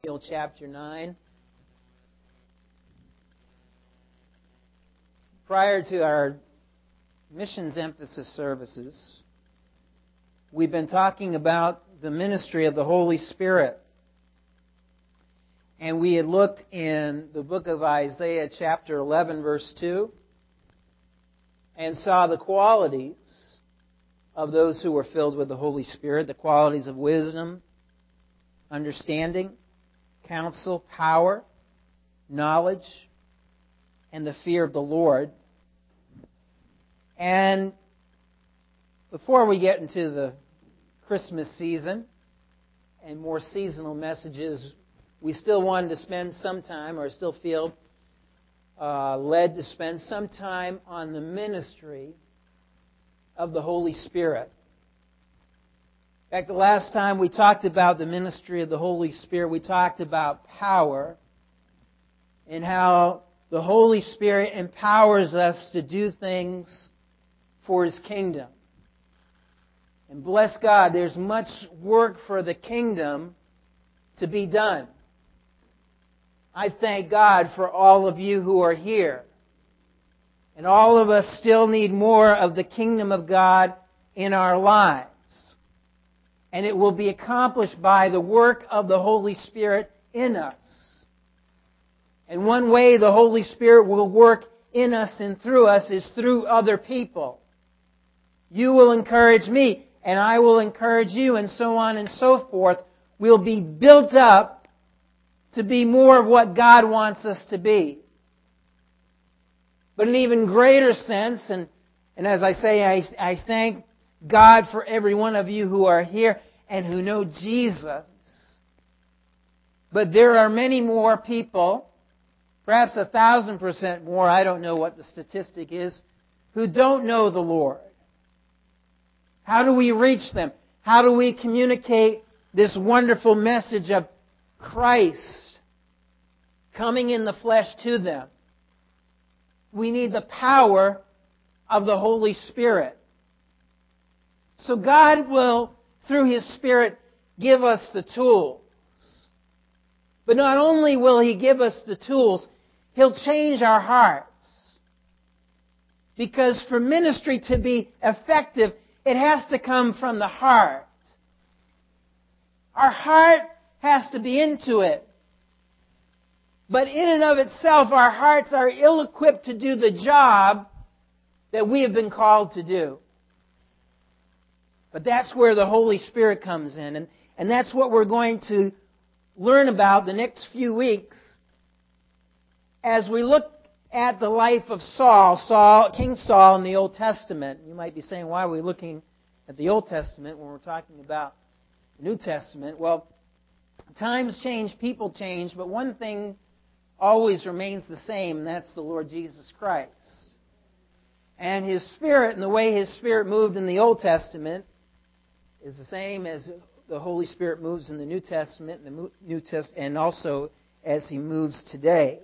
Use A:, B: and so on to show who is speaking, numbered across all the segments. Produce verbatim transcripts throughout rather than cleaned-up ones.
A: Samuel chapter nine. Prior to our missions emphasis services, we've been talking about the ministry of the Holy Spirit. And we had looked in the book of Isaiah chapter eleven verse two and saw the qualities of those who were filled with the Holy Spirit, the qualities of wisdom, understanding, counsel, power, knowledge, and the fear of the Lord. And before we get into the Christmas season and more seasonal messages, we still wanted to spend some time, or still feel uh, led to spend some time on the ministry of the Holy Spirit. In fact, the last time we talked about the ministry of the Holy Spirit, we talked about power and how the Holy Spirit empowers us to do things for His kingdom. And bless God, there's much work for the kingdom to be done. I thank God for all of you who are here. And all of us still need more of the kingdom of God in our lives. And it will be accomplished by the work of the Holy Spirit in us. And one way the Holy Spirit will work in us and through us is through other people. You will encourage me, and I will encourage you, and so on and so forth. We'll be built up to be more of what God wants us to be. But in an even greater sense, and, and as I say, I, I thank God for every one of you who are here and who know Jesus. But there are many more people, perhaps a thousand percent more, I don't know what the statistic is, who don't know the Lord. How do we reach them? How do we communicate this wonderful message of Christ coming in the flesh to them? We need the power of the Holy Spirit. So God will, through His Spirit, give us the tools. But not only will He give us the tools, He'll change our hearts. Because for ministry to be effective, it has to come from the heart. Our heart has to be into it. But in and of itself, our hearts are ill-equipped to do the job that we have been called to do. But that's where the Holy Spirit comes in. And, and that's what we're going to learn about the next few weeks as we look at the life of Saul, Saul, King Saul in the Old Testament. You might be saying, why are we looking at the Old Testament when we're talking about the New Testament? Well, times change, people change, but one thing always remains the same, and that's the Lord Jesus Christ. And His Spirit, and the way His Spirit moved in the Old Testament, is the same as the Holy Spirit moves in the New Testament, and the New Test, and also as He moves today.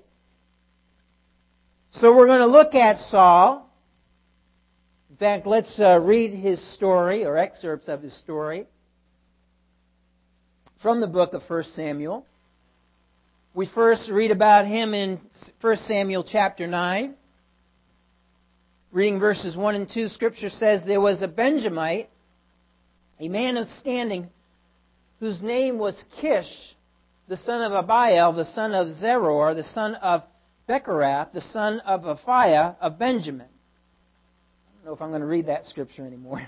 A: So we're going to look at Saul. In fact, let's uh, read his story, or excerpts of his story, from the book of First Samuel. We first read about him in First Samuel chapter nine. Reading verses one and two, Scripture says, "There was a Benjamite, a man of standing, whose name was Kish, the son of Abiel, the son of Zeror, the son of Becherath, the son of Aphiah of Benjamin." I don't know if I'm going to read that scripture anymore.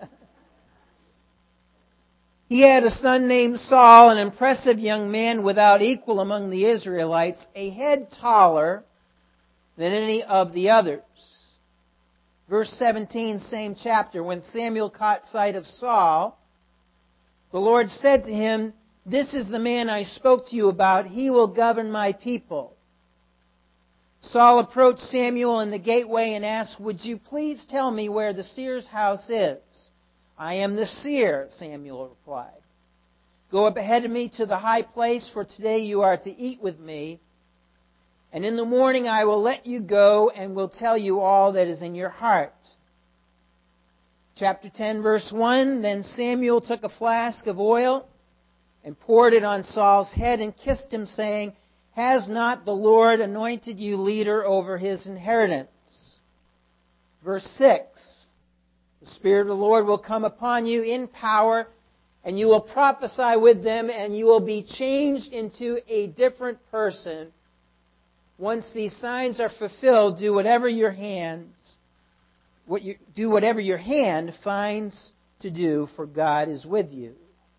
A: "He had a son named Saul, an impressive young man without equal among the Israelites, a head taller than any of the others." Verse seventeen, same chapter. "When Samuel caught sight of Saul, the Lord said to him, 'This is the man I spoke to you about. He will govern my people.' Saul approached Samuel in the gateway and asked, 'Would you please tell me where the seer's house is?' 'I am the seer,' Samuel replied. 'Go up ahead of me to the high place, for today you are to eat with me. And in the morning I will let you go and will tell you all that is in your heart.' Chapter ten, verse one, "Then Samuel took a flask of oil and poured it on Saul's head and kissed him, saying, "Has not the Lord anointed you leader over His inheritance?" Verse six, "The Spirit of the Lord will come upon you in power, and you will prophesy with them, and you will be changed into a different person. Once these signs are fulfilled, do whatever your hands, what you, do whatever your hand finds to do, for God is with you."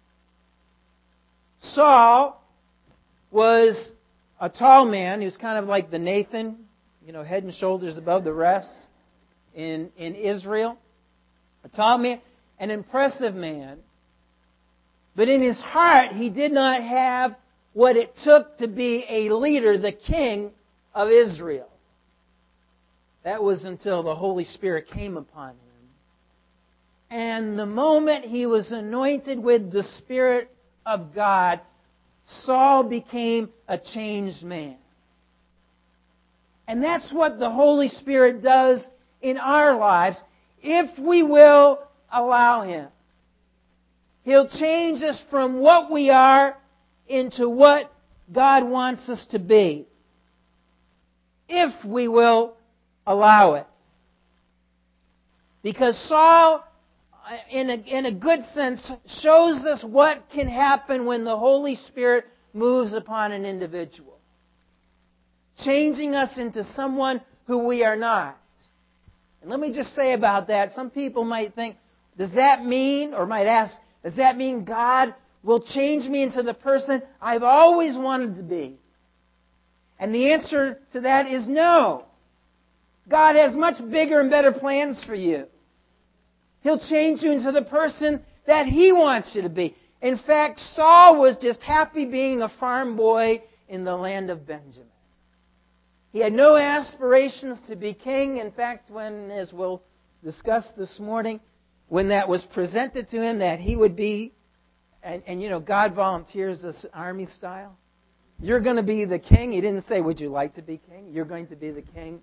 A: Saul was a tall man. He was kind of like the Nathan, you know, head and shoulders above the rest in, in Israel. A tall man, an impressive man. But in his heart, he did not have what it took to be a leader, the king of Israel. That was until the Holy Spirit came upon him. And the moment he was anointed with the Spirit of God, Saul became a changed man. And that's what the Holy Spirit does in our lives if we will allow Him. He'll change us from what we are into what God wants us to be, if we will allow it. Because Saul, in a, in a good sense, shows us what can happen when the Holy Spirit moves upon an individual, changing us into someone who we are not. And let me just say about that, some people might think, does that mean, or might ask, does that mean God will change me into the person I've always wanted to be? And the answer to that is no. God has much bigger and better plans for you. He'll change you into the person that He wants you to be. In fact, Saul was just happy being a farm boy in the land of Benjamin. He had no aspirations to be king. In fact, when, as we'll discuss this morning, when that was presented to him that he would be, and, and you know, God volunteers this army style. You're going to be the king. He didn't say, would you like to be king? You're going to be the king.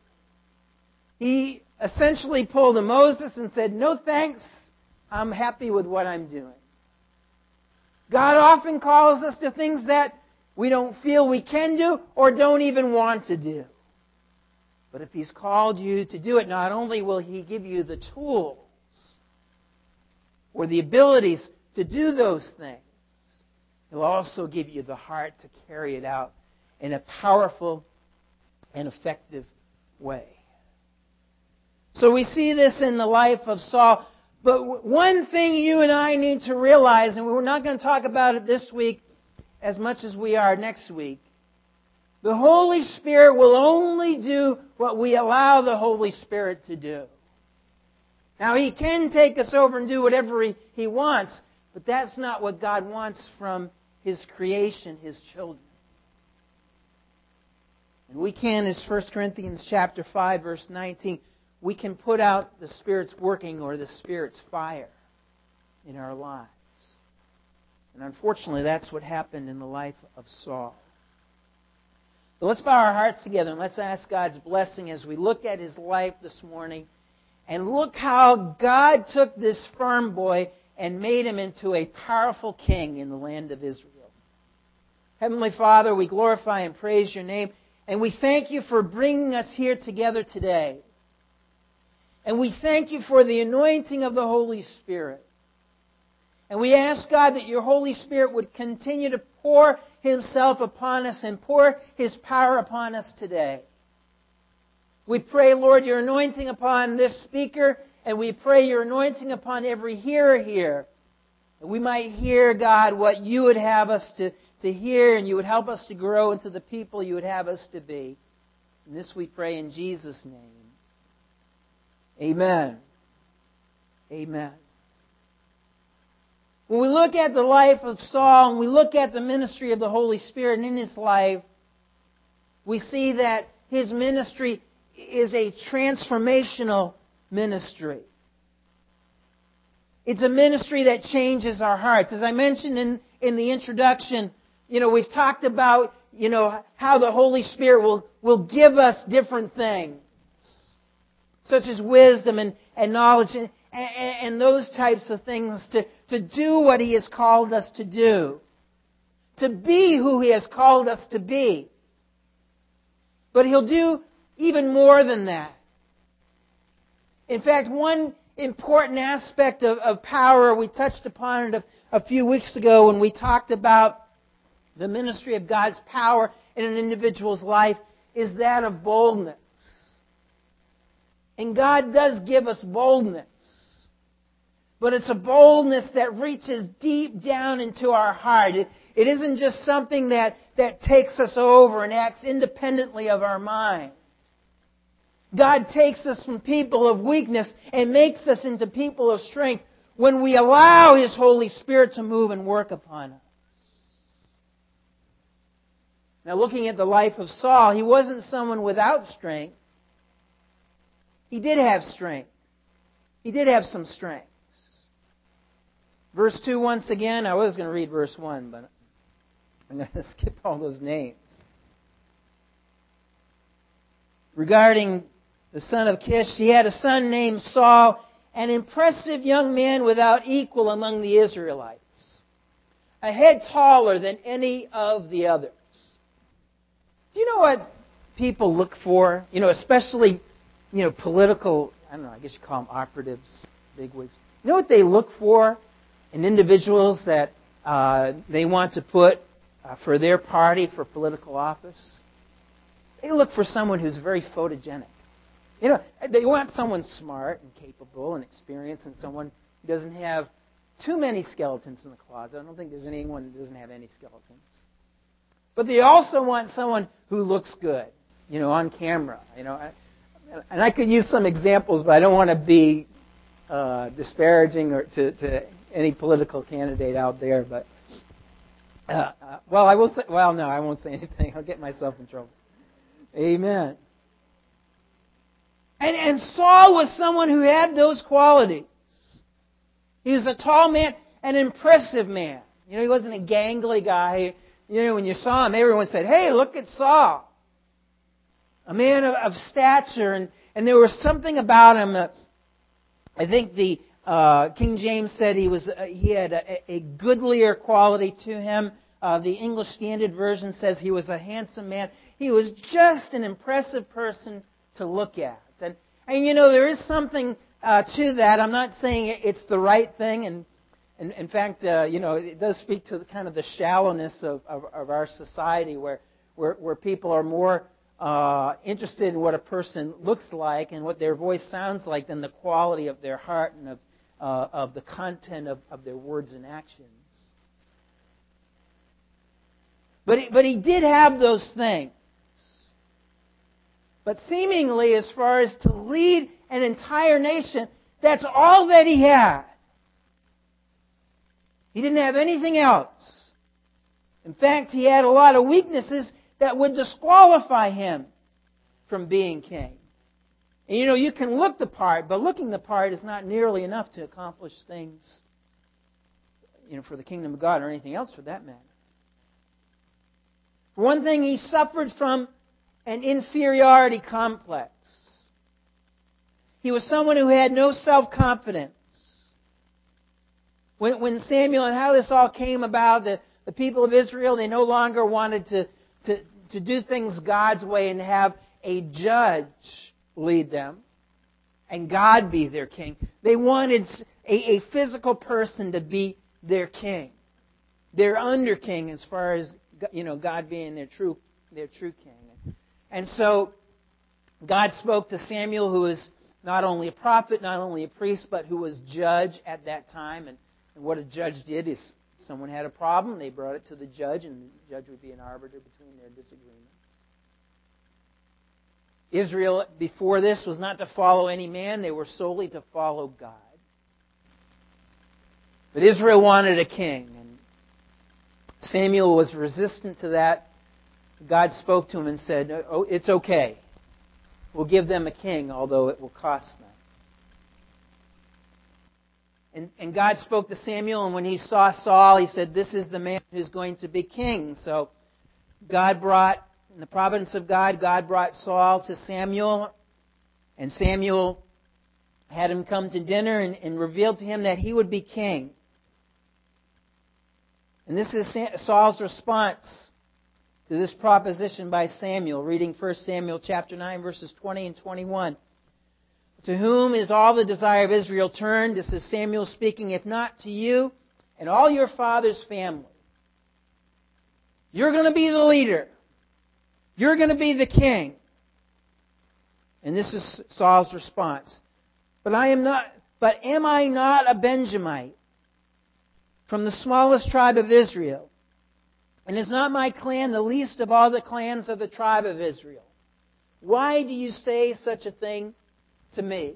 A: He essentially pulled a Moses and said, no thanks, I'm happy with what I'm doing. God often calls us to things that we don't feel we can do or don't even want to do. But if He's called you to do it, not only will He give you the tools or the abilities to do those things, He'll also give you the heart to carry it out in a powerful and effective way. So we see this in the life of Saul. But one thing you and I need to realize, and we're not going to talk about it this week as much as we are next week, the Holy Spirit will only do what we allow the Holy Spirit to do. Now, He can take us over and do whatever He, he wants, but that's not what God wants from His creation, His children. And we can, as First Corinthians chapter five, verse nineteen, we can put out the Spirit's working or the Spirit's fire in our lives. And unfortunately, that's what happened in the life of Saul. So let's bow our hearts together and let's ask God's blessing as we look at his life this morning. And look how God took this farm boy and made him into a powerful king in the land of Israel. Heavenly Father, we glorify and praise your name. And we thank you for bringing us here together today. And we thank you for the anointing of the Holy Spirit. And we ask, God, that your Holy Spirit would continue to pour Himself upon us and pour His power upon us today. We pray, Lord, your anointing upon this speaker, and we pray your anointing upon every hearer here. That we might hear, God, what you would have us to, to hear, and you would help us to grow into the people you would have us to be. And this we pray in Jesus' name. Amen. Amen. When we look at the life of Saul and we look at the ministry of the Holy Spirit in his life, we see that his ministry is a transformational ministry. It's a ministry that changes our hearts. As I mentioned in, in the introduction, you know, we've talked about, you know, how the Holy Spirit will, will give us different things, such as wisdom and, and knowledge and, and, and those types of things to, to do what He has called us to do. to be who He has called us to be. But He'll do even more than that. In fact, one important aspect of, of power, we touched upon it a, a few weeks ago when we talked about the ministry of God's power in an individual's life, is that of boldness. And God does give us boldness. But it's a boldness that reaches deep down into our heart. It, it isn't just something that, that takes us over and acts independently of our mind. God takes us from people of weakness and makes us into people of strength when we allow His Holy Spirit to move and work upon us. Now, looking at the life of Saul, he wasn't someone without strength. He did have strength. He did have some strengths. Verse two, once again, I was going to read verse one, but I'm going to skip all those names. Regarding the son of Kish, he had a son named Saul, an impressive young man without equal among the Israelites, a head taller than any of the others. Do you know what people look for? You know, especially, you know, political, I don't know, I guess you call them operatives, bigwigs. You know what they look for in individuals that uh, they want to put uh, for their party for political office? They look for someone who's very photogenic. You know, they want someone smart and capable and experienced, and someone who doesn't have too many skeletons in the closet. I don't think there's anyone who doesn't have any skeletons. But they also want someone who looks good, you know, on camera. You know, and I could use some examples, but I don't want to be uh, disparaging or to, to any political candidate out there. But uh, uh, well, I will say. Well, no, I won't say anything. I'll get myself in trouble. Amen. And, and Saul was someone who had those qualities. He was a tall man, an impressive man. You know, he wasn't a gangly guy. You know, when you saw him, everyone said, "Hey, look at Saul." A man of, of stature, and, and there was something about him. Uh, I think the uh, King James said he was uh, he had a, a goodlier quality to him. Uh, the English Standard Version says he was a handsome man. He was just an impressive person to look at. And, and you know, there is something uh, to that. I'm not saying it's the right thing. And, and in fact, uh, you know, it does speak to the, kind of the shallowness of, of, of our society where, where, where people are more uh, interested in what a person looks like and what their voice sounds like than the quality of their heart and of, uh, of the content of, of their words and actions. But he, but he did have those things. But seemingly, as far as to lead an entire nation, that's all that he had. He didn't have anything else. In fact, he had a lot of weaknesses that would disqualify him from being king. And you know, you can look the part, but looking the part is not nearly enough to accomplish things, you know, for the kingdom of God or anything else for that matter. For one thing, he suffered from an inferiority complex. He was someone who had no self-confidence. When, when Samuel and how this all came about, the, the people of Israel, they no longer wanted to, to, to do things God's way and have a judge lead them and God be their king. They wanted a, a physical person to be their king, their under king, as far as, you know, God being their true their true king. And so God spoke to Samuel, who was not only a prophet, not only a priest, but who was judge at that time. And, and what a judge did is someone had a problem, they brought it to the judge, and the judge would be an arbiter between their disagreements. Israel, before this, was not to follow any man. They were solely to follow God. But Israel wanted a king, and Samuel was resistant to that. God spoke to him and said, "Oh, it's okay. We'll give them a king, although it will cost them." And, and God spoke to Samuel, and when he saw Saul, he said, "This is the man who's going to be king." So God brought, in the providence of God, God brought Saul to Samuel, and Samuel had him come to dinner and, and revealed to him that he would be king. And this is Saul's response to this proposition by Samuel, reading First Samuel chapter nine, verses twenty and twenty-one. To whom is all the desire of Israel turned? This is Samuel speaking, if not to you and all your father's family. You're going to be the leader. You're going to be the king. And this is Saul's response. But I am not, but am I not a Benjamite from the smallest tribe of Israel? And is not my clan the least of all the clans of the tribe of Israel? Why do you say such a thing to me?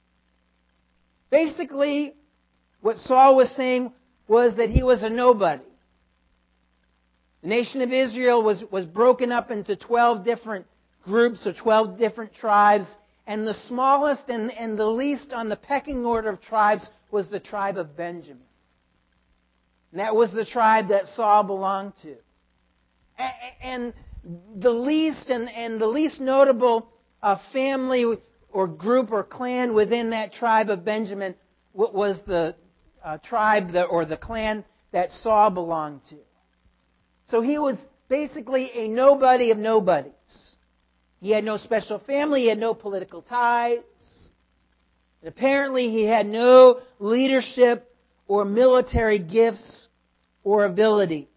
A: Basically, what Saul was saying was that he was a nobody. The nation of Israel was, was broken up into twelve different groups or twelve different tribes, and the smallest and, and the least on the pecking order of tribes was the tribe of Benjamin. And that was the tribe that Saul belonged to. And the least and, and the least notable uh, family or group or clan within that tribe of Benjamin was the uh, tribe that, or the clan that Saul belonged to. So he was basically a nobody of nobodies. He had no special family, he had no political ties. And apparently he had no leadership or military gifts or abilities.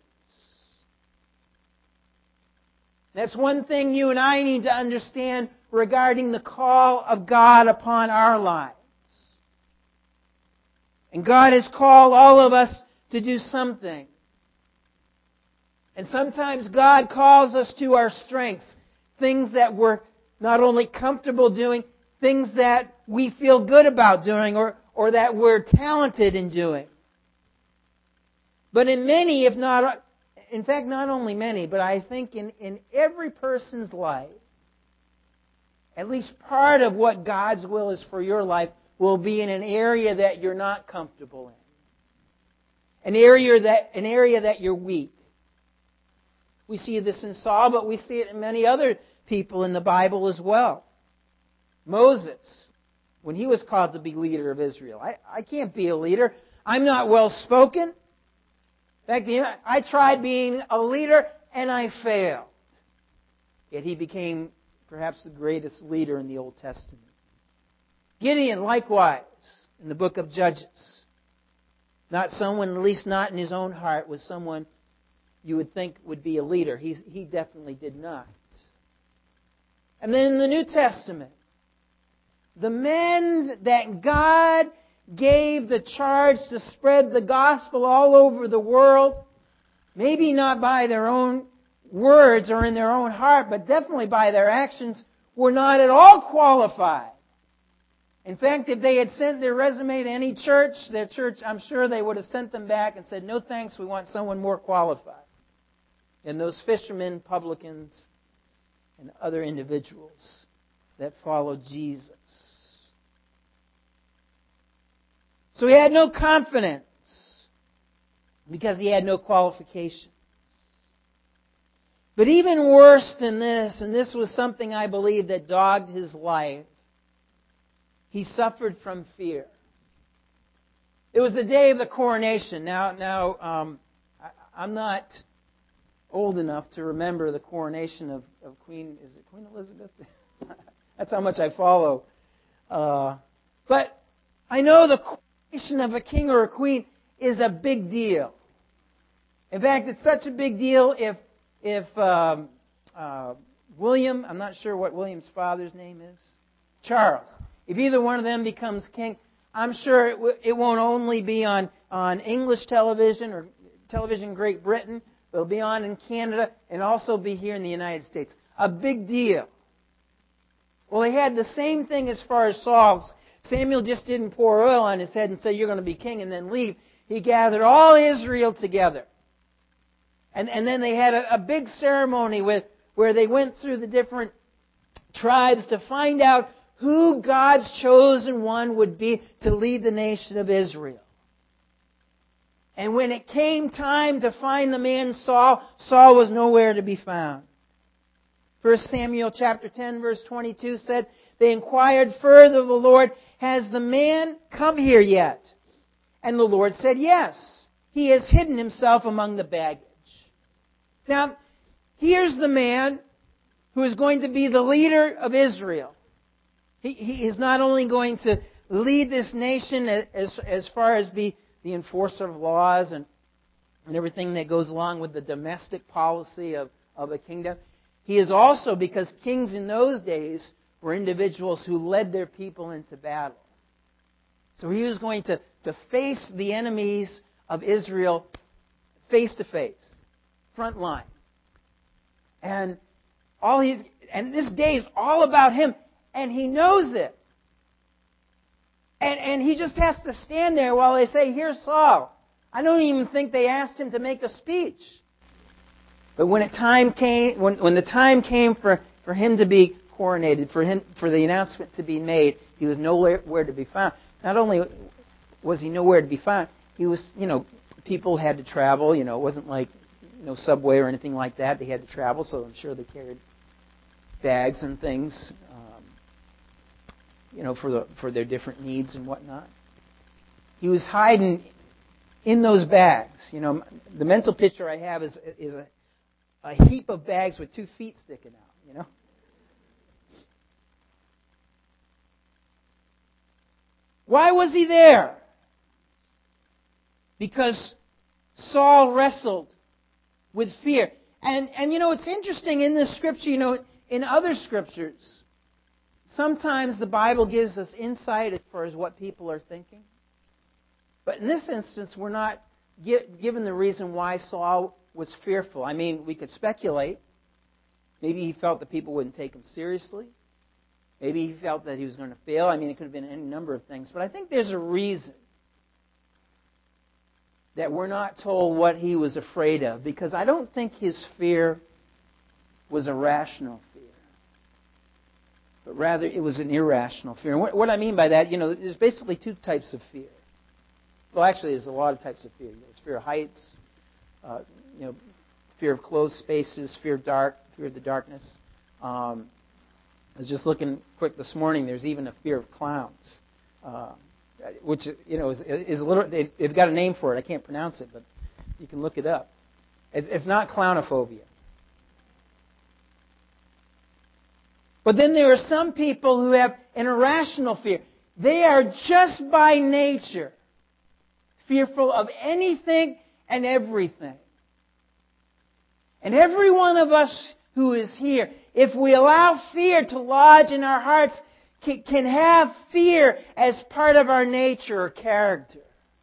A: That's one thing you and I need to understand regarding the call of God upon our lives. And God has called all of us to do something. And sometimes God calls us to our strengths, things that we're not only comfortable doing, things that we feel good about doing or, or that we're talented in doing. But in many, if not, in fact, not only many, but I think in, in every person's life, at least part of what God's will is for your life will be in an area that you're not comfortable in. An area that, an area that you're weak. We see this in Saul, but we see it in many other people in the Bible as well. Moses, when he was called to be leader of Israel. I, I can't be a leader. I'm not well spoken. In fact, I tried being a leader and I failed. Yet he became perhaps the greatest leader in the Old Testament. Gideon, likewise, in the book of Judges. Not someone, at least not in his own heart, was someone you would think would be a leader. He, he definitely did not. And then in the New Testament, the men that God gave the charge to spread the gospel all over the world, maybe not by their own words or in their own heart, but definitely by their actions, were not at all qualified. In fact, if they had sent their resume to any church, their church, I'm sure they would have sent them back and said, no thanks, we want someone more qualified. And those fishermen, publicans, and other individuals that followed Jesus. So he had no confidence because he had no qualifications. But even worse than this, and this was something I believe that dogged his life, he suffered from fear. It was the day of the coronation. Now, now um, I, I'm not old enough to remember the coronation of, of Queen, is it Queen Elizabeth? That's how much I follow. Uh, but I know the coronation of a king or a queen is a big deal. In fact, it's such a big deal if if um, uh, William, I'm not sure what William's father's name is, Charles, if either one of them becomes king, I'm sure it, w- it won't only be on, on English television or television in Great Britain, but it'll be on in Canada and also be here in the United States. A big deal. Well, they had the same thing as far as Saul's. Samuel just didn't pour oil on his head and say, you're going to be king, and then leave. He gathered all Israel together. And, and then they had a, a big ceremony with, where they went through the different tribes to find out who God's chosen one would be to lead the nation of Israel. And when it came time to find the man Saul, Saul was nowhere to be found. First Samuel chapter ten verse twenty-two said, they inquired further of the Lord, has the man come here yet? And the Lord said, yes. he has hidden himself among the baggage. Now, here's the man who is going to be the leader of Israel. He, he is not only going to lead this nation as, as far as be the enforcer of laws and, and everything that goes along with the domestic policy of, of a kingdom. He is also, because kings in those days were individuals who led their people into battle. So he was going to, to face the enemies of Israel face to face, front line. And all he's and this day is all about him, and he knows it. And, and he just has to stand there while they say, "Here's Saul." I don't even think they asked him to make a speech. But when it time came, when, when the time came for, for him to be coronated, for him for the announcement to be made, he was nowhere where to be found. Not only was he nowhere to be found, he was, you know, people had to travel. You know, it wasn't like no subway or anything like that. They had to travel, so I'm sure they carried bags and things, um, you know, for the for their different needs and whatnot. He was hiding in those bags. You know, the mental picture I have is is a, a heap of bags with two feet sticking out. You know. Why was he there? Because Saul wrestled with fear. And, and you know, it's interesting in this scripture, you know, in other scriptures, sometimes the Bible gives us insight as far as what people are thinking. But in this instance, we're not given the reason why Saul was fearful. I mean, we could speculate. Maybe he felt that people wouldn't take him seriously. Maybe he felt that he was going to fail. I mean, it could have been any number of things. But I think there's a reason that we're not told what he was afraid of. Because I don't think his fear was a rational fear. But rather, it was an irrational fear. And what, what I mean by that, you know, there's basically two types of fear. Well, actually, there's a lot of types of fear. There's fear of heights, uh, you know, fear of closed spaces, fear of dark, fear of the darkness. Um, I was just looking quick this morning. There's even a fear of clowns, uh, which you know is, is a little. They, they've got a name for it. I can't pronounce it, but you can look it up. It's, it's not clownophobia. But then there are some people who have an irrational fear. They are just by nature fearful of anything and everything. And every one of us who is here, if we allow fear to lodge in our hearts, can have fear as part of our nature or character.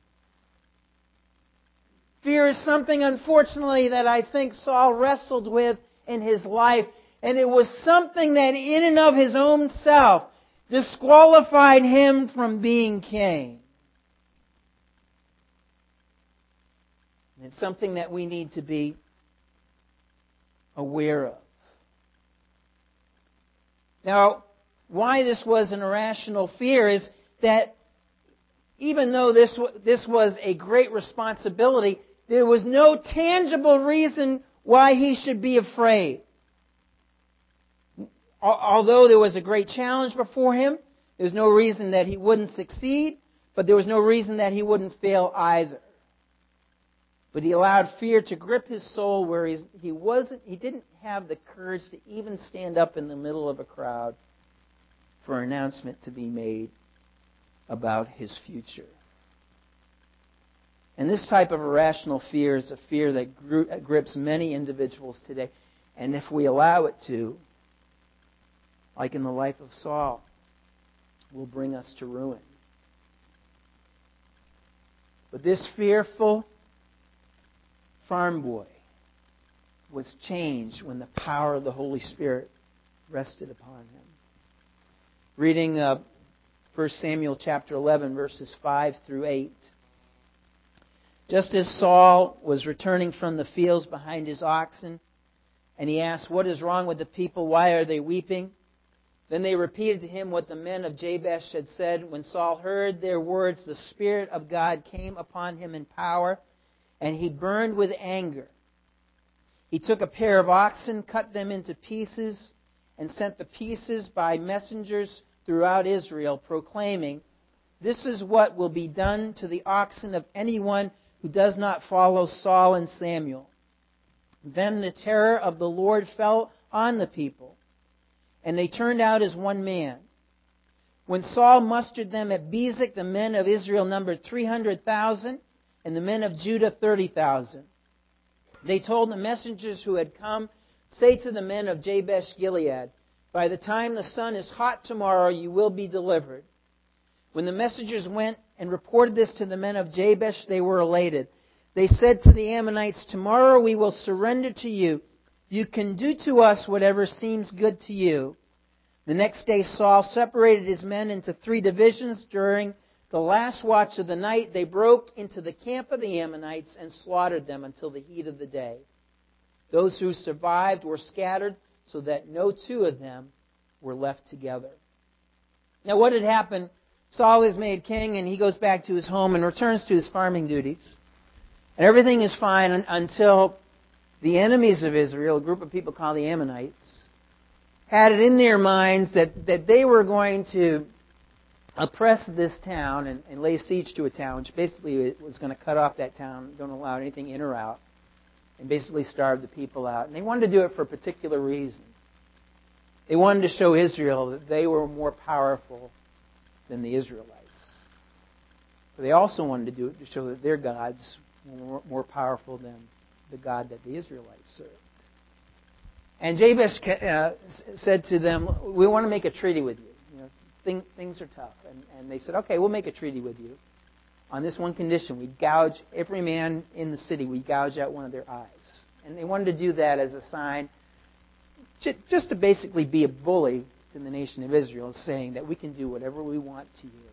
A: Fear is something, unfortunately, that I think Saul wrestled with in his life. And it was something that in and of his own self disqualified him from being king. And it's something that we need to be aware of. Now, why this was an irrational fear is that even though this, this was a great responsibility, there was no tangible reason why he should be afraid. Although there was a great challenge before him, there was no reason that he wouldn't succeed, but there was no reason that he wouldn't fail either. But he allowed fear to grip his soul where he's, he wasn't, he didn't have the courage to even stand up in the middle of a crowd for an announcement to be made about his future. And this type of irrational fear is a fear that grips many individuals today. And if we allow it to, like in the life of Saul, will bring us to ruin. But this fearful farm boy was changed when the power of the Holy Spirit rested upon him. Reading uh, First Samuel chapter eleven, verses five through eight. Just as Saul was returning from the fields behind his oxen, and he asked, "What is wrong with the people? Why are they weeping?" Then they repeated to him what the men of Jabesh had said. When Saul heard their words, the Spirit of God came upon him in power, and he burned with anger. He took a pair of oxen, cut them into pieces, and sent the pieces by messengers throughout Israel, proclaiming, "This is what will be done to the oxen of anyone who does not follow Saul and Samuel." Then the terror of the Lord fell on the people, and they turned out as one man. When Saul mustered them at Bezek, the men of Israel numbered three hundred thousand, and the men of Judah thirty thousand. They told the messengers who had come, "Say to the men of Jabesh Gilead, by the time the sun is hot tomorrow, you will be delivered." When the messengers went and reported this to the men of Jabesh, they were elated. They said to the Ammonites, "Tomorrow we will surrender to you. You can do to us whatever seems good to you." The next day Saul separated his men into three divisions. During the last watch of the night, they broke into the camp of the Ammonites and slaughtered them until the heat of the day. Those who survived were scattered so that no two of them were left together. Now what had happened? Saul is made king and he goes back to his home and returns to his farming duties. And everything is fine until the enemies of Israel, a group of people called the Ammonites, had it in their minds that, that they were going to oppress this town and, and lay siege to a town, which basically was going to cut off that town, don't allow anything in or out, and basically starve the people out. And they wanted to do it for a particular reason. They wanted to show Israel that they were more powerful than the Israelites. But they also wanted to do it to show that their gods were more powerful than the God that the Israelites served. And Jabesh uh, said to them, "We want to make a treaty with you. You know, thing, things are tough." And, and they said, "Okay, we'll make a treaty with you on this one condition. We gouge every man in the city. We gouge out one of their eyes." And they wanted to do that as a sign, just to basically be a bully to the nation of Israel, saying that we can do whatever we want to you.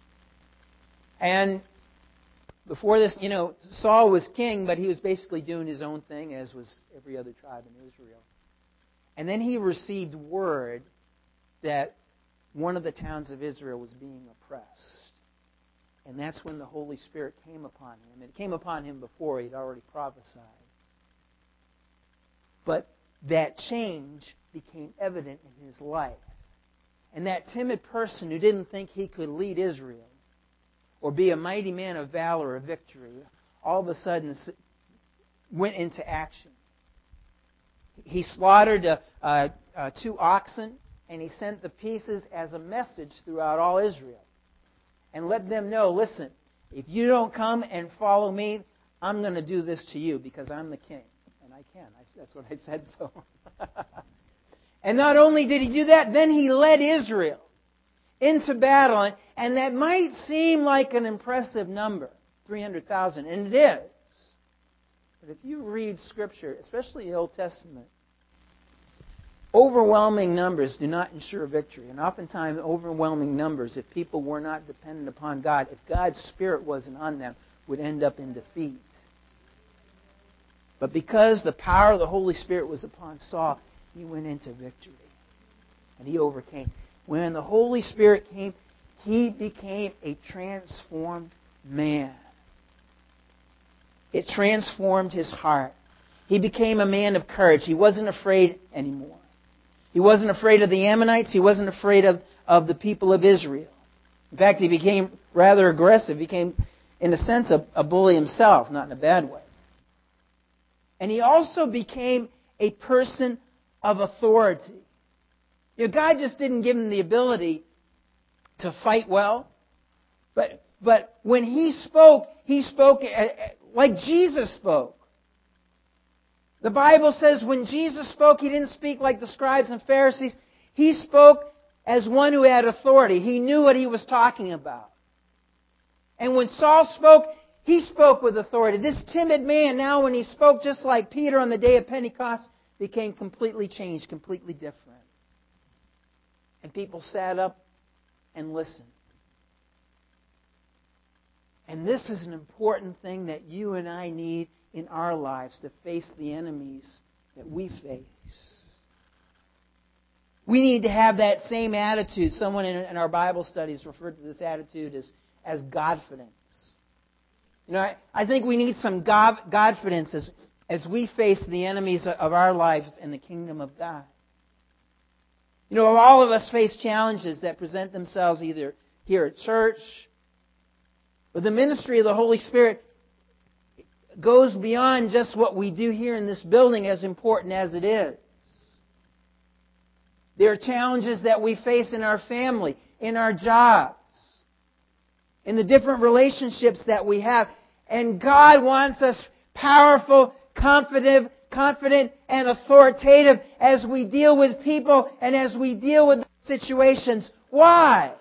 A: And before this, you know, Saul was king, but he was basically doing his own thing, as was every other tribe in Israel. And then he received word that one of the towns of Israel was being oppressed. And that's when the Holy Spirit came upon him. It came upon him before. He'd already prophesied. But that change became evident in his life. And that timid person who didn't think he could lead Israel or be a mighty man of valor or victory, all of a sudden went into action. He slaughtered uh, uh, uh, two oxen, and he sent the pieces as a message throughout all Israel. And let them know, listen, if you don't come and follow me, I'm going to do this to you because I'm the king. And I can. I, that's what I said so. And not only did he do that, then he led Israel into battle. And that might seem like an impressive number, three hundred thousand, and it is. But if you read Scripture, especially the Old Testament, overwhelming numbers do not ensure victory. And oftentimes, overwhelming numbers, if people were not dependent upon God, if God's Spirit wasn't on them, would end up in defeat. But because the power of the Holy Spirit was upon Saul, he went into victory. And he overcame. When the Holy Spirit came, he became a transformed man. It transformed his heart. He became a man of courage. He wasn't afraid anymore. He wasn't afraid of the Ammonites. He wasn't afraid of, of the people of Israel. In fact, he became rather aggressive. He became, in a sense, a, a bully himself, not in a bad way. And he also became a person of authority. You know, God just didn't give him the ability to fight well. But, but when he spoke, he spoke like Jesus spoke. The Bible says when Jesus spoke, he didn't speak like the scribes and Pharisees. He spoke as one who had authority. He knew what he was talking about. And when Saul spoke, he spoke with authority. This timid man, now when he spoke just like Peter on the day of Pentecost, became completely changed, completely different. And people sat up and listened. And this is an important thing that you and I need in our lives to face the enemies that we face. We need to have that same attitude. Someone in our Bible studies referred to this attitude as, as Godfidence. You know, I, I think we need some God, Godfidence as, as we face the enemies of our lives in the kingdom of God. You know, all of us face challenges that present themselves either here at church or the ministry of the Holy Spirit goes beyond just what we do here in this building, as important as it is. There are challenges that we face in our family, in our jobs, in the different relationships that we have. And God wants us powerful, confident, confident and authoritative as we deal with people and as we deal with situations. Why?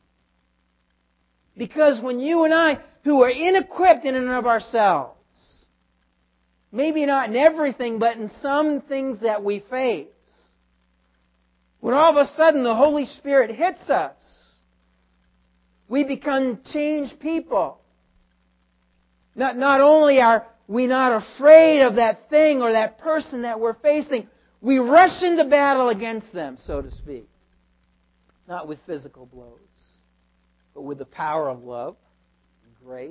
A: Because when you and I, who are inequipped in and of ourselves, maybe not in everything, but in some things that we face, when all of a sudden the Holy Spirit hits us, we become changed people. Not, not only are we not afraid of that thing or that person that we're facing, we rush into battle against them, so to speak. Not with physical blows, but with the power of love and grace.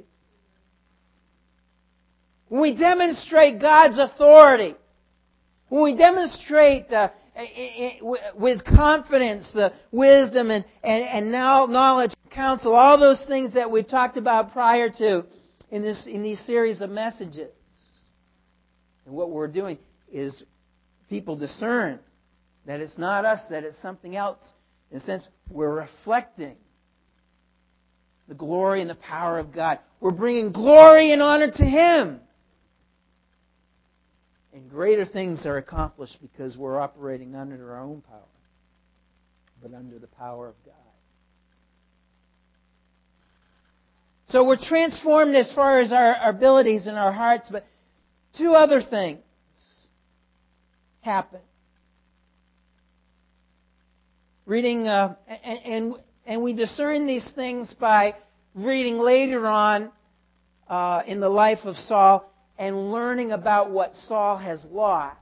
A: When we demonstrate God's authority, when we demonstrate uh, with confidence the wisdom and, and, and now knowledge and counsel, all those things that we've talked about prior to in this in these series of messages. And what we're doing is people discern that it's not us, that it's something else. In a sense, we're reflecting the glory and the power of God. We're bringing glory and honor to Him. And greater things are accomplished because we're operating not under our own power, but under the power of God. So we're transformed as far as our, our abilities and our hearts, but two other things happen. Reading, uh, and, and and we discern these things by reading later on uh, in the life of Saul and learning about what Saul has lost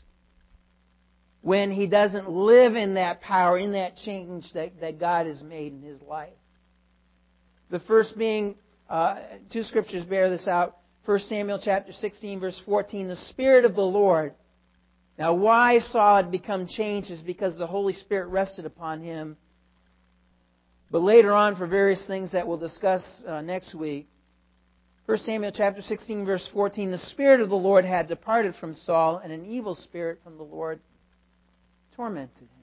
A: when he doesn't live in that power, in that change that, that God has made in his life. The first being, uh, two scriptures bear this out. First Samuel chapter sixteen, verse fourteen, the Spirit of the Lord. Now, why Saul had become changed is because the Holy Spirit rested upon him. But later on, for various things that we'll discuss uh, next week, First Samuel chapter sixteen, verse fourteen, the Spirit of the Lord had departed from Saul, and an evil spirit from the Lord tormented him.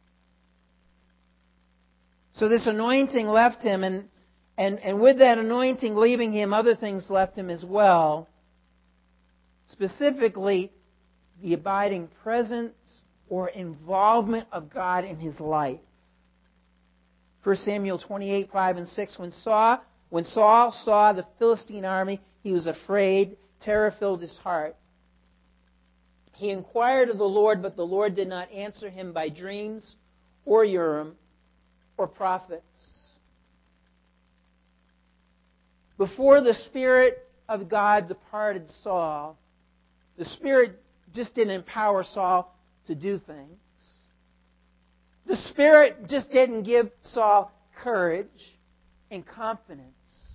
A: So this anointing left him, and, and, and with that anointing leaving him, other things left him as well. Specifically, the abiding presence or involvement of God in his life. First Samuel twenty-eight, five and six, when Saul, when Saul saw the Philistine army, he was afraid. Terror filled his heart. He inquired of the Lord, but the Lord did not answer him by dreams or Urim or prophets. Before the Spirit of God departed Saul, the Spirit just didn't empower Saul to do things. The Spirit just didn't give Saul courage and confidence.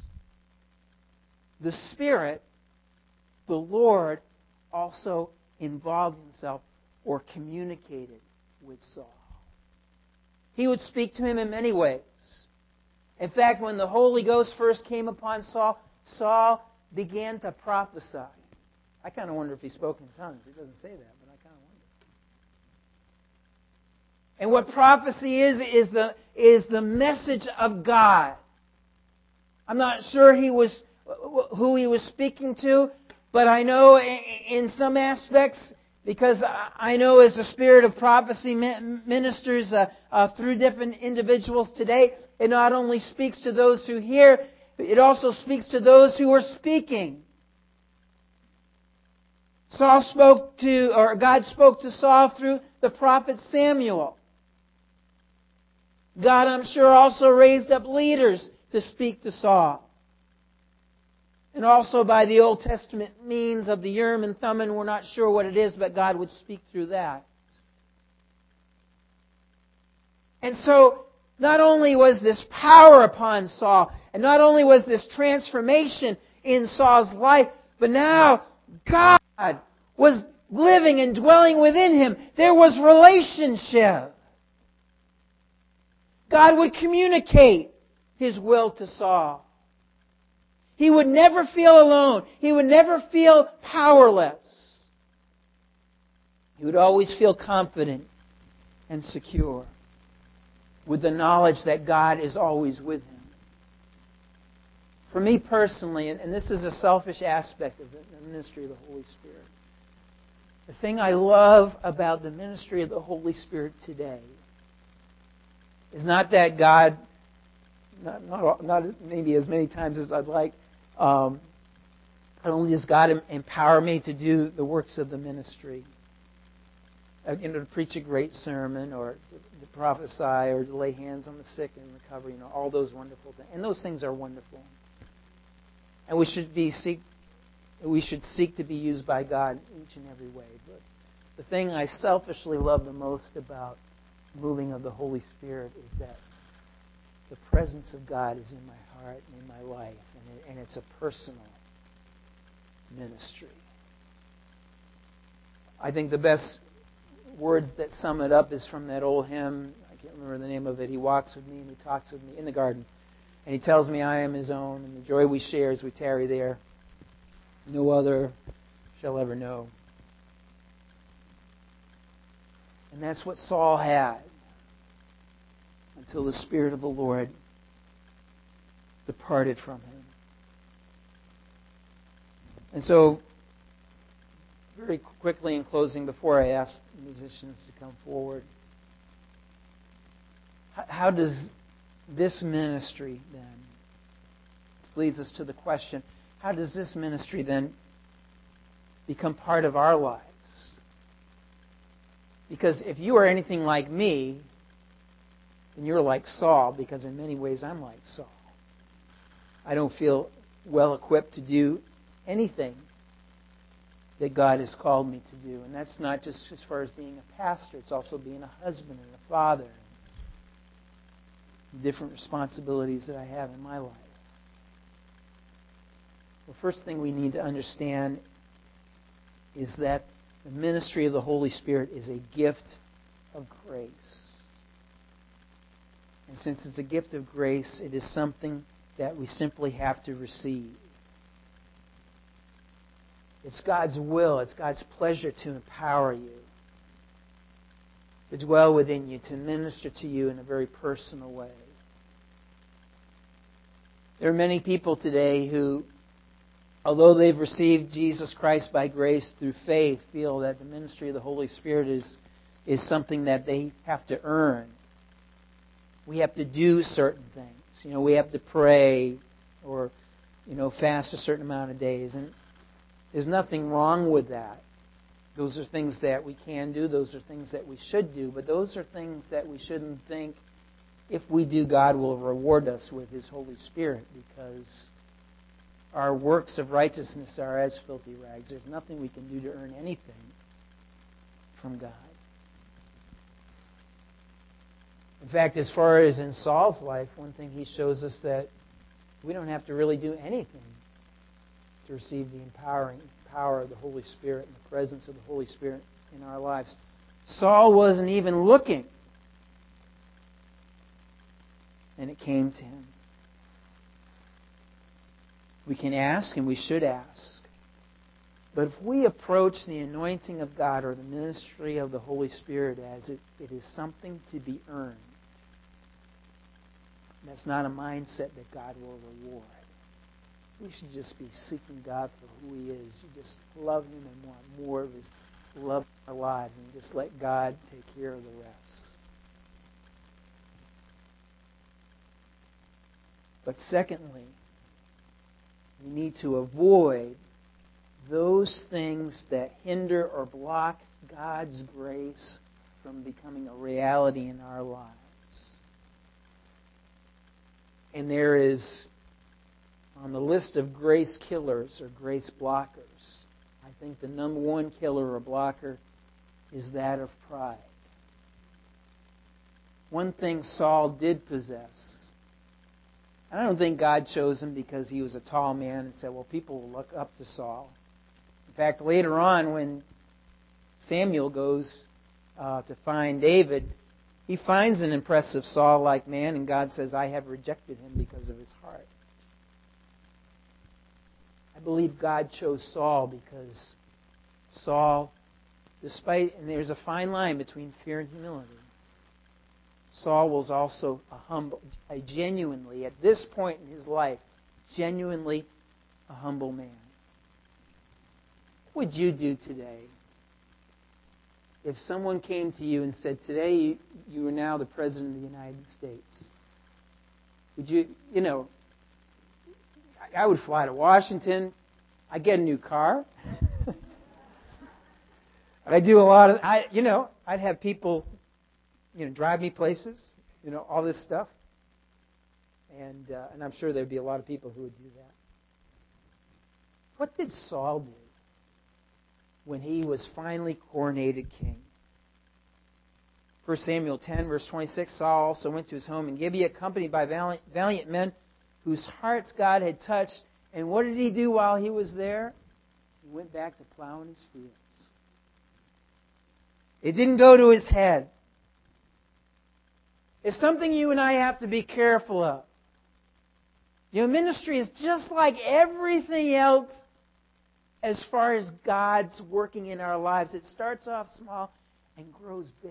A: The Spirit, the Lord, also involved himself or communicated with Saul. He would speak to him in many ways. In fact, when the Holy Ghost first came upon Saul, Saul began to prophesy. I kind of wonder if he spoke in tongues. It doesn't say that, but I kind of wonder. And what prophecy is, is the, is the message of God. I'm not sure he was who he was speaking to, but I know in some aspects, because I know as the spirit of prophecy ministers uh, uh, through different individuals today, it not only speaks to those who hear, it also speaks to those who are speaking. Saul spoke to, or God spoke to Saul through the prophet Samuel. God, I'm sure, also raised up leaders to speak to Saul. And also by the Old Testament means of the Urim and Thummim, we're not sure what it is, but God would speak through that. And so, not only was this power upon Saul, and not only was this transformation in Saul's life, but now God was living and dwelling within him. There was relationship. God would communicate His will to Saul. He would never feel alone. He would never feel powerless. He would always feel confident and secure with the knowledge that God is always with him. For me personally, and this is a selfish aspect of the ministry of the Holy Spirit, the thing I love about the ministry of the Holy Spirit today is not that God, not, not, not maybe as many times as I'd like, um, not only does God empower me to do the works of the ministry, you know, to preach a great sermon or to prophesy or to lay hands on the sick and recover, you know, all those wonderful things. And those things are wonderful. And we should be seek, we should seek to be used by God in each and every way. But the thing I selfishly love the most about moving of the Holy Spirit is that the presence of God is in my heart and in my life, and, it, and it's a personal ministry. I think the best words that sum it up is from that old hymn. I can't remember the name of it. He walks with me and he talks with me in the garden. And he tells me I am his own, and the joy we share as we tarry there, no other shall ever know. And that's what Saul had until the Spirit of the Lord departed from him. And so, very quickly in closing, before I ask the musicians to come forward, how does this ministry then, this leads us to the question, how does this ministry then become part of our lives? Because if you are anything like me, then you're like Saul, because in many ways I'm like Saul. I don't feel well equipped to do anything that God has called me to do. And that's not just as far as being a pastor, it's also being a husband and a father. Different responsibilities that I have in my life. The first thing we need to understand is that the ministry of the Holy Spirit is a gift of grace. And since it's a gift of grace, it is something that we simply have to receive. It's God's will, it's God's pleasure to empower you, to dwell within you, to minister to you in a very personal way. There are many people today who, although they've received Jesus Christ by grace through faith, feel that the ministry of the Holy Spirit is, is something that they have to earn. We have to do certain things. You know, we have to pray or, you know, fast a certain amount of days. And there's nothing wrong with that. Those are things that we can do. Those are things that we should do. But those are things that we shouldn't think, if we do, God will reward us with His Holy Spirit, because our works of righteousness are as filthy rags. There's nothing we can do to earn anything from God. In fact, as far as in Saul's life, one thing he shows us that we don't have to really do anything to receive the empowering power of the Holy Spirit and the presence of the Holy Spirit in our lives. Saul wasn't even looking, and it came to him. We can ask, and we should ask. But if we approach the anointing of God or the ministry of the Holy Spirit as it, it is something to be earned, that's not a mindset that God will reward. We should just be seeking God for who He is. You just love Him and want more of His love in our lives, and just let God take care of the rest. But secondly, we need to avoid those things that hinder or block God's grace from becoming a reality in our lives. And there is, on the list of grace killers or grace blockers, I think the number one killer or blocker is that of pride. One thing Saul did possess, I don't think God chose him because he was a tall man and said, well, people will look up to Saul. In fact, later on when Samuel goes uh, to find David, he finds an impressive Saul-like man, and God says, I have rejected him because of his heart. believe God chose Saul because Saul, despite, and there's a fine line between fear and humility, Saul was also a humble, a genuinely, at this point in his life, genuinely a humble man. What would you do today if someone came to you and said, today you, you are now the President of the United States? Would you, you know, I would fly to Washington. I'd get a new car. I'd do a lot of, I, you know, I'd have people, you know, drive me places, you know, all this stuff. And uh, and I'm sure there'd be a lot of people who would do that. What did Saul do when he was finally coronated king? First Samuel ten, verse twenty-six, Saul also went to his home in Gibeah, accompanied by valiant, valiant men whose hearts God had touched. And what did he do while he was there? He went back to plowing his fields. It didn't go to his head. It's something you and I have to be careful of. You know, ministry is just like everything else as far as God's working in our lives. It starts off small and grows big.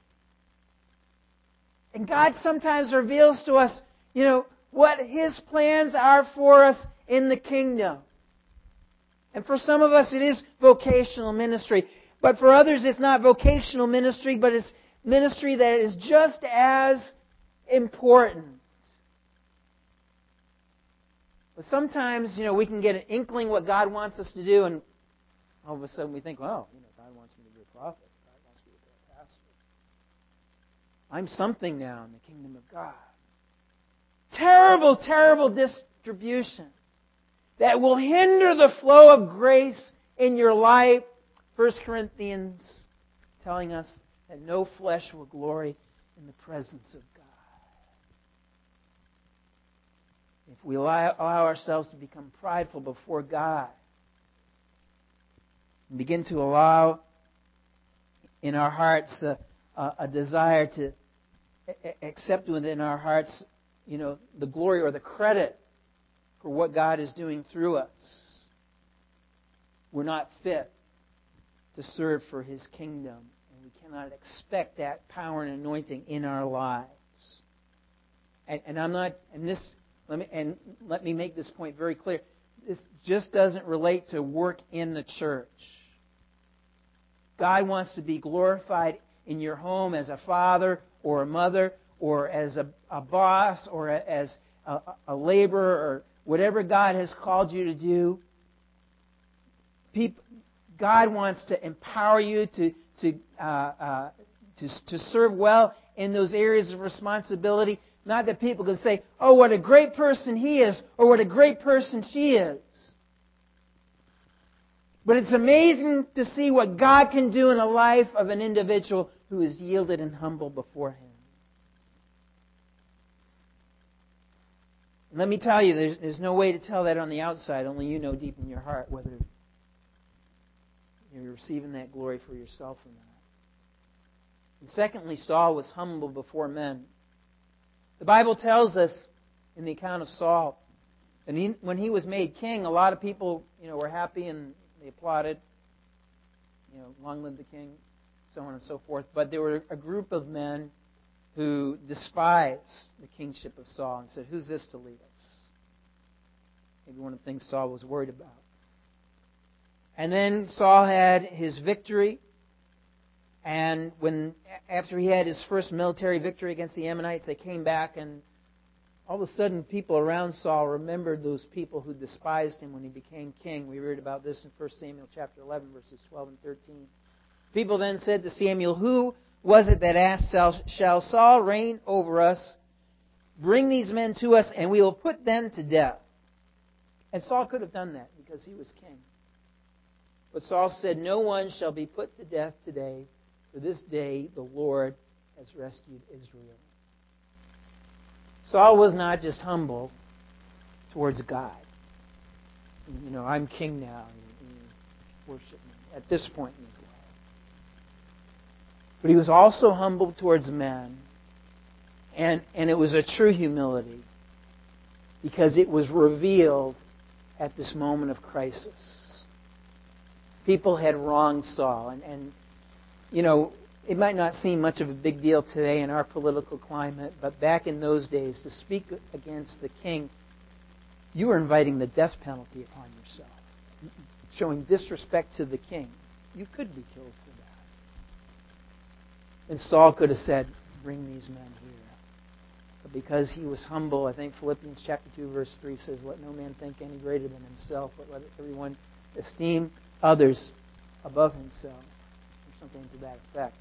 A: And God sometimes reveals to us, you know, what His plans are for us in the kingdom. And for some of us it is vocational ministry. But for others it's not vocational ministry, but it's ministry that is just as important. But sometimes, you know, we can get an inkling what God wants us to do, and all of a sudden we think, well, you know, God wants me to be a prophet. God wants me to be a pastor. I'm something now in the kingdom of God. Terrible, terrible distribution that will hinder the flow of grace in your life. First Corinthians telling us that no flesh will glory in the presence of God. If we allow, allow ourselves to become prideful before God and begin to allow in our hearts a, a, a desire to accept within our hearts, you know, the glory or the credit for what God is doing through us, we're not fit to serve for His kingdom. And we cannot expect that power and anointing in our lives. And, and I'm not, and this, let me, and let me make this point very clear. This just doesn't relate to work in the church. God wants to be glorified in your home as a father or a mother or as a, a boss or a, as a, a laborer or whatever God has called you to do. People, God wants to empower you to to, uh, uh, to to serve well in those areas of responsibility. Not that people can say, "Oh, what a great person he is," or "What a great person she is." But it's amazing to see what God can do in the life of an individual who is yielded and humble before Him. And let me tell you, there's, there's no way to tell that on the outside. Only you know deep in your heart whether you're receiving that glory for yourself or not. And secondly, Saul was humble before men. The Bible tells us in the account of Saul, and he, when he was made king, a lot of people, you know, were happy and they applauded. You know, long live the king, so on and so forth. But there were a group of men who despised the kingship of Saul and said, "Who's this to lead us?" Maybe one of the things Saul was worried about. And then Saul had his victory. And when after he had his first military victory against the Ammonites, they came back, and all of a sudden people around Saul remembered those people who despised him when he became king. We read about this in First Samuel chapter eleven, verses twelve and thirteen. People then said to Samuel, "Who was it that asked, shall Saul reign over us? Bring these men to us, and we will put them to death." And Saul could have done that because he was king. But Saul said, "No one shall be put to death today, for this day the Lord has rescued Israel." Saul was not just humble towards God. You know, I'm king now, and you worship me at this point in his life. But he was also humble towards men. And, and it was a true humility, because it was revealed at this moment of crisis. People had wronged Saul. And, and, you know, it might not seem much of a big deal today in our political climate, but back in those days, to speak against the king, you were inviting the death penalty upon yourself. Showing disrespect to the king. You could be killed for that. And Saul could have said, bring these men here. But because he was humble, I think Philippians chapter two, verse three says, let no man think any greater than himself, but let everyone esteem others above himself. Or something to that effect.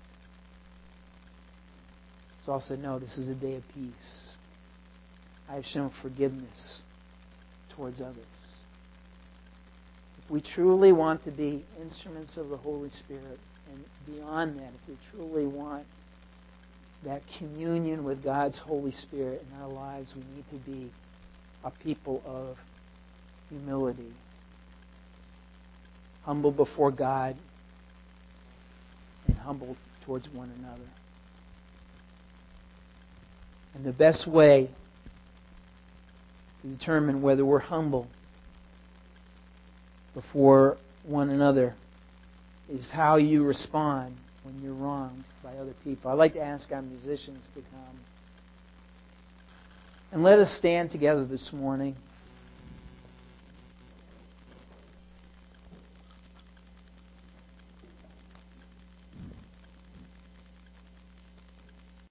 A: Saul said, no, this is a day of peace. I have shown forgiveness towards others. If we truly want to be instruments of the Holy Spirit, and beyond that, if we truly want that communion with God's Holy Spirit in our lives, we need to be a people of humility. Humble before God and humble towards one another. And the best way to determine whether we're humble before one another is how you respond when you're wronged by other people. I'd like to ask our musicians to come. And let us stand together this morning.